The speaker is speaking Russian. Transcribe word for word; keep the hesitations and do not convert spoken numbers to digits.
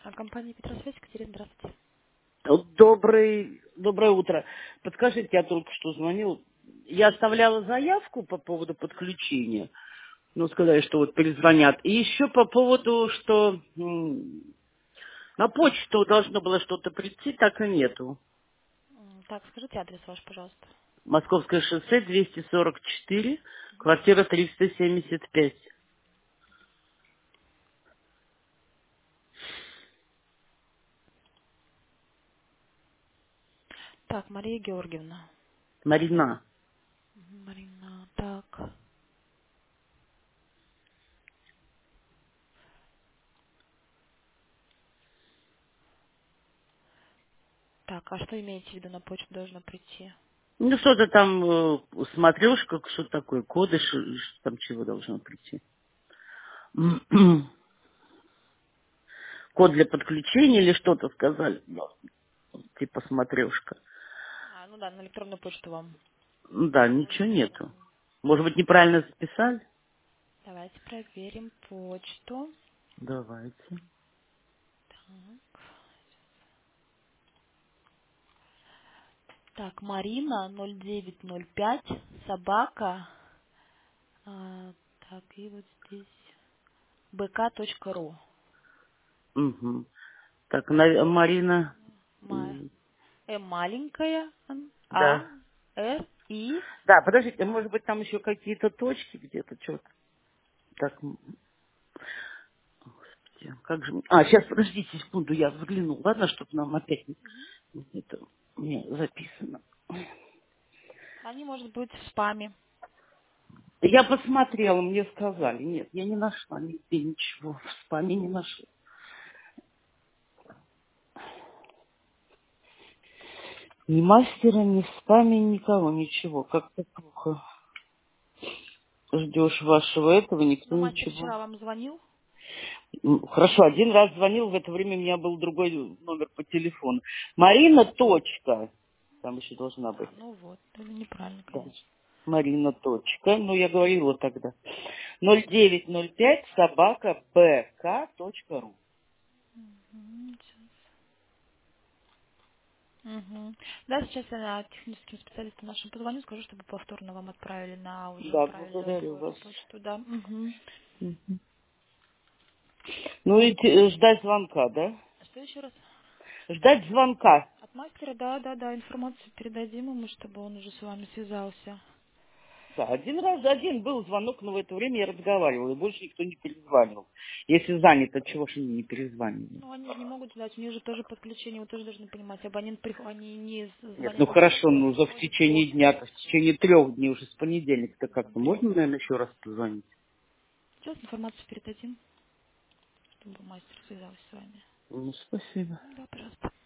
А компания Петросвязь, Екатерина, здравствуйте. Добрый, доброе утро. Подскажите, я только что звонил. Я оставляла заявку по поводу подключения. Ну, сказали, что вот перезвонят. И еще по поводу, что м, на почту должно было что-то прийти, так и нету. М, Так, скажите адрес ваш, пожалуйста. Московское шоссе, двести сорок четыре, квартира триста семьдесят пять. Так, Мария Георгиевна. Марина. Мгм, Марина, так. Так, а что имеете в виду, на почту должно прийти? Ну, что-то там э, смотришь, как что такое, коды, что, что там чего должно прийти. Код для подключения или что-то сказали. Ну, типа смотрешка. А, ну да, на электронную почту вам. Ну да, ничего нету. Может быть, неправильно записали? Давайте проверим почту. Давайте. Так, так Марина ноль девять ноль пять, собака. а, так, и вот здесь bk.ru. Угу. Так, на- Марина. Ма- м, Э маленькая, м, А, Да. Р, И. Да, подождите, А, может быть, там еще какие-то точки где-то, что-то. Так, м, где- как же... м- А, сейчас, подождите секунду, я взгляну. Ладно, чтобы нам опять не... Это не записано. они, может быть, в спаме. Я посмотрела, мне сказали. Нет, я не нашла нигде ничего. В спаме не нашла. Ни мастера, ни в спаме, никого, ничего. Как-то плохо. Ждешь вашего этого, никто Ну, мастер ничего. вчера вам звонил? М, Хорошо, один раз звонил, в это время у меня был другой номер по телефону. Марина, точка. Там еще должна быть. А, ну вот, это неправильно, Да. конечно. Марина, точка. Ну, я говорила тогда. ноль девять ноль пять собака бк точка ру. Мгм, щас. Мгм. Да, сейчас я техническим специалистам нашим позвоню, скажу, чтобы повторно вам отправили на уже Да, благодарю правильную вас. почту, да. Мгм. Ну и те- ждать звонка, да? Что еще раз? Ждать звонка. От мастера, да, да, да, информацию передадим ему, чтобы он уже с вами связался. Да, один раз, один был звонок, но в это время я разговаривала, и больше никто не перезванивал. Если занято, чего же они не перезванивают? Ну, они же не могут ждать, у них же тоже подключение, вы тоже должны понимать. Абонент, прих- они не Нет, ну звонят вам хорошо, сразу, они ну за в приходят в течение офис. дня, то в течение трех дней, уже с понедельника-то как-то Добрый. можно, наверное, еще раз позвонить? Сейчас информацию передадим, чтобы мастер связался с вами. Ну, спасибо. Да, пожалуйста.